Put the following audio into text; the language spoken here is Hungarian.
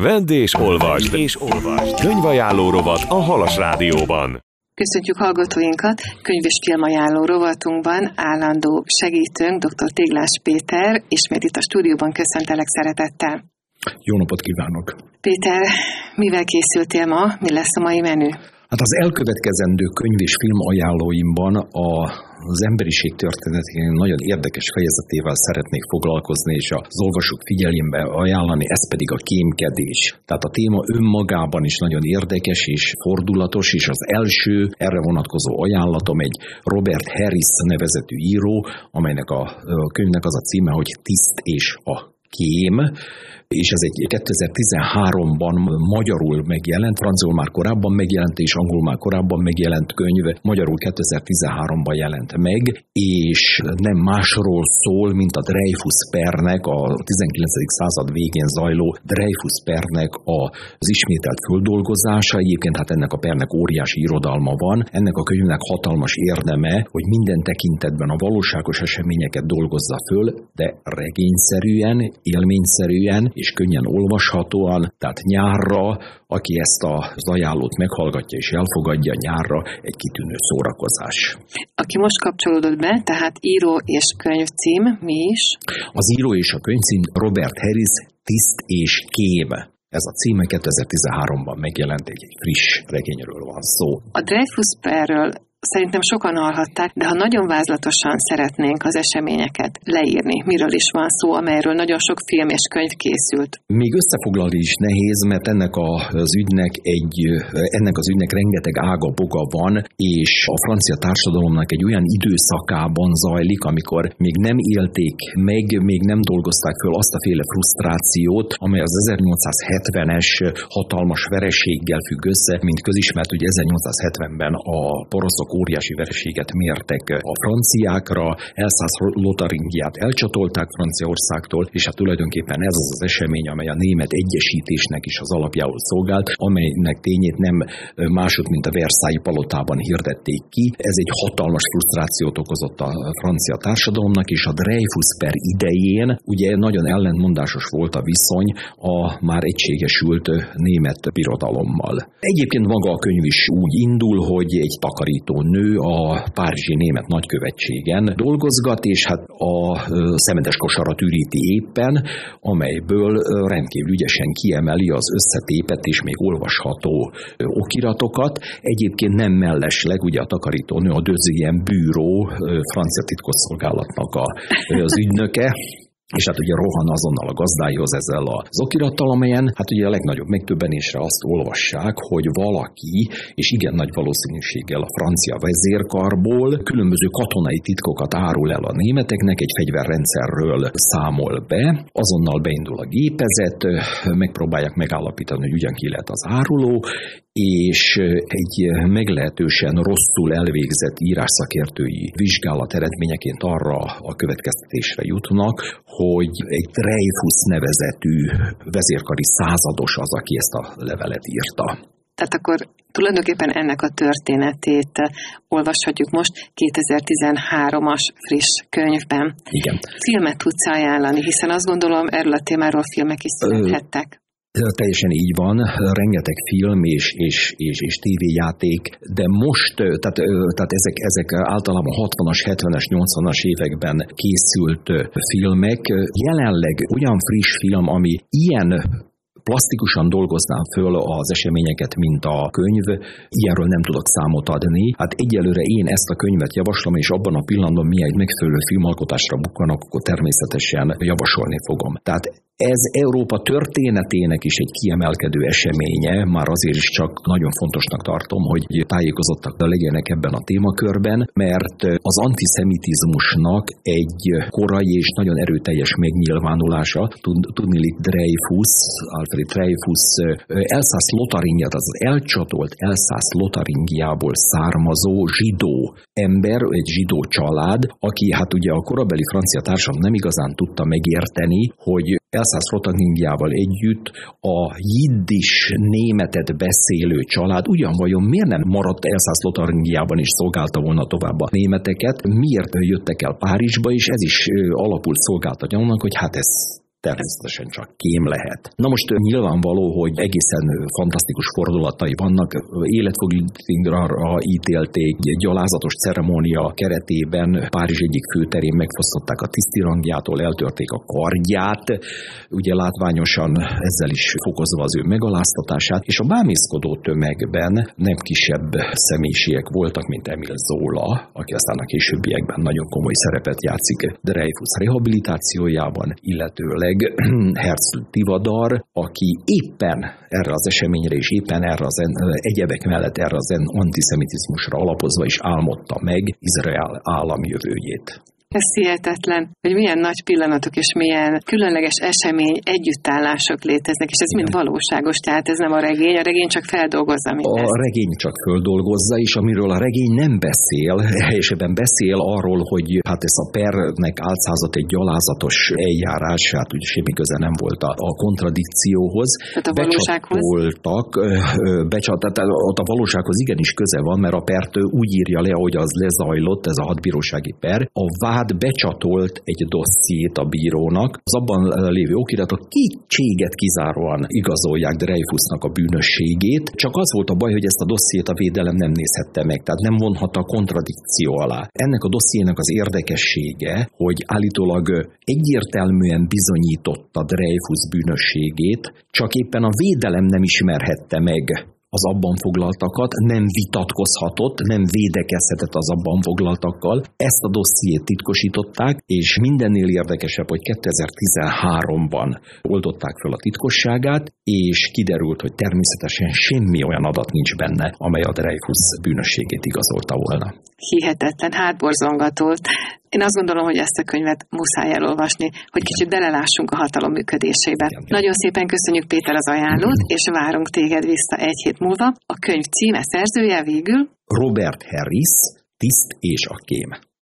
Vedd és olvasd! Könyvajánló rovat a Halas Rádióban. Köszöntjük hallgatóinkat! Könyv- és filmajánló rovatunkban állandó segítőnk, dr. Téglás Péter, ismét itt a stúdióban köszöntelek szeretettel. Jó napot kívánok! Péter, mivel készültél ma? Mi lesz a mai menü? Hát az elkövetkezendő könyv- és filmajánlóimban az emberiség történetének nagyon érdekes fejezetével szeretnék foglalkozni, és az olvasók figyelembe ajánlani, ez pedig a kémkedés. Tehát a téma önmagában is nagyon érdekes és fordulatos, és az első erre vonatkozó ajánlatom egy Robert Harris nevezetű író, amelynek a könyvnek az a címe, hogy Tiszt és a kém, és ez egy 2013-ban magyarul megjelent, franciául már korábban megjelent, és angolul már korábban megjelent könyv, magyarul 2013-ban jelent meg, és nem másról szól, mint a Dreyfus pernek, a 19. század végén zajló Dreyfus pernek az ismételt földolgozása. Egyébként hát ennek a pernek óriási irodalma van, ennek a könyvnek hatalmas érdeme, hogy minden tekintetben a valóságos eseményeket dolgozza föl, de regényszerűen, élményszerűen, és könnyen olvashatóan, tehát nyárra, aki ezt az ajánlót meghallgatja és elfogadja, nyárra egy kitűnő szórakozás. Aki most kapcsolódott be, tehát író és könyvcím, mi is? Az író és a könyvcím Robert Harris, Tiszt és kém. Ez a címe 2013-ban megjelent, egy friss regényről van szó. A Dreyfus perről szerintem sokan hallhatták, de ha nagyon vázlatosan szeretnénk az eseményeket leírni, miről is van szó, amelyről nagyon sok film és könyv készült. Még összefoglalni is nehéz, mert ennek az ügynek rengeteg ága boga van, és a francia társadalomnak egy olyan időszakában zajlik, amikor még nem élték meg, még nem dolgozták föl azt a féle frusztrációt, amely az 1870-es hatalmas vereséggel függ össze, mint közismert, hogy 1870-ben a poroszok óriási vereséget mértek a franciákra, Elszász-Lotaringiát elcsatolták Franciaországtól, és hát tulajdonképpen ez az az esemény, amely a német egyesítésnek is az alapjául szolgált, amelynek tényét nem másod, mint a Versailles palotában hirdették ki. Ez egy hatalmas frusztrációt okozott a francia társadalomnak, és a Dreyfus per idején ugye nagyon ellentmondásos volt a viszony a már egységesült német birodalommal. Egyébként maga a könyv is úgy indul, hogy egy takarító nő a párizsi német nagykövetségen dolgozgat, és hát a szemetes kosarat üríti éppen, amelyből rendkívül ügyesen kiemeli az összetépet és még olvasható okiratokat. Egyébként nem mellesleg, ugye a takarítónő a Deuxième Bureau francia titkosszolgálatnak az ügynöke, és hát ugye rohan azonnal a gazdáihoz ezzel az okirattal, amelyen hát ugye a legnagyobb megdöbbenésre azt olvassák, hogy valaki, és igen nagy valószínűséggel a francia vezérkarból különböző katonai titkokat árul el a németeknek, egy fegyverrendszerről számol be, azonnal beindul a gépezet, megpróbálják megállapítani, hogy ugyan ki lehet az áruló, és egy meglehetősen rosszul elvégzett írásszakértői vizsgálat eredményeként arra a következtetésre jutnak, hogy egy Dreyfus nevezetű vezérkari százados az, aki ezt a levelet írta. Tehát akkor tulajdonképpen ennek a történetét olvashatjuk most 2013-as friss könyvben. Igen. Filmet tudsz ajánlani, hiszen azt gondolom, erről a témáról filmek is születhettek. Teljesen így van, rengeteg film és tévéjáték, de most, tehát ezek általában 60-as, 70-es, 80-as években készült filmek. Jelenleg olyan friss film, ami ilyen plastikusan dolgoznám föl az eseményeket, mint a könyv, ilyenről nem tudok számot adni. Hát egyelőre én ezt a könyvet javaslom, és abban a pillanatban miért megfelelő filmalkotásra bukkanak, akkor természetesen javasolni fogom. Tehát ez Európa történetének is egy kiemelkedő eseménye, már azért is csak nagyon fontosnak tartom, hogy tájékozottak legyenek ebben a témakörben, mert az antiszemitizmusnak egy korai és nagyon erőteljes megnyilvánulása, tudniillik Alfred Dreyfus Elszász-Lotaringiát, az elcsatolt Elszász-Lotaringiából származó zsidó ember, egy zsidó család, aki hát ugye a korabeli francia társadalom nem igazán tudta megérteni, hogy Elszász-Lotaringiával együtt a jiddis németet beszélő család ugyan vajon miért nem maradt Elszász-Lotaringiában és szolgálta volna tovább a németeket, miért jöttek el Párizsba, és ez is alapul szolgálta gyanúnak, hogy hát ez természetesen csak kém lehet. Na most nyilvánvaló, hogy egészen fantasztikus fordulatai vannak. Életfogytiglanra ítélték, egy gyalázatos ceremónia keretében Párizs egyik főterén megfosztották a tisztirangjától, eltörték a kardját, ugye látványosan ezzel is fokozva az ő megaláztatását, és a bámészkodó tömegben nem kisebb személyiségek voltak, mint Émile Zola, aki aztán a későbbiekben nagyon komoly szerepet játszik Dreyfus rehabilitációjában, illetőleg Herzl Tivadar, aki éppen erre az eseményre és éppen erre az egyebek mellett erre az antiszemitizmusra alapozva is álmodta meg Izrael államjövőjét. Ez hihetetlen, hogy milyen nagy pillanatok és milyen különleges esemény együttállások léteznek, és ez mind valóságos, tehát ez nem a regény csak feldolgozza mindezt. A regény csak feldolgozza, és amiről a regény nem beszél, és ebben beszél arról, hogy hát ez a pernek álcázott egy gyalázatos eljárás, hát ugye semmi köze nem volt a kontradikcióhoz. Tehát a valósághoz? Tehát ott a valósághoz igenis köze van, mert a pert úgy írja le, hogy az lezajlott, ez a hadbírósági per. A becsatolt egy dossziét a bírónak, az abban lévő okiratok kétséget kizáróan igazolják Dreyfusnak a bűnösségét, csak az volt a baj, hogy ezt a dossziét a védelem nem nézhette meg, tehát nem vonhatta a kontradikció alá. Ennek a dossziének az érdekessége, hogy állítólag egyértelműen bizonyította Dreyfus bűnösségét, csak éppen a védelem nem ismerhette meg az abban foglaltakat, nem vitatkozhatott, nem védekezhetett az abban foglaltakkal. Ezt a dossziét titkosították, és mindennél érdekesebb, hogy 2013-ban oldották fel a titkosságát, és kiderült, hogy természetesen semmi olyan adat nincs benne, amely a Dreyfus bűnösségét igazolta volna. Hihetetlen, hátborzongató. Én azt gondolom, hogy ezt a könyvet muszáj elolvasni, hogy kicsit belelássunk a hatalom működésébe. Igen. Nagyon szépen köszönjük, Péter, az ajánlót, és várunk téged vissza egy hét múlva. A könyv címe, szerzője végül? Robert Harris, Tiszt és a kém.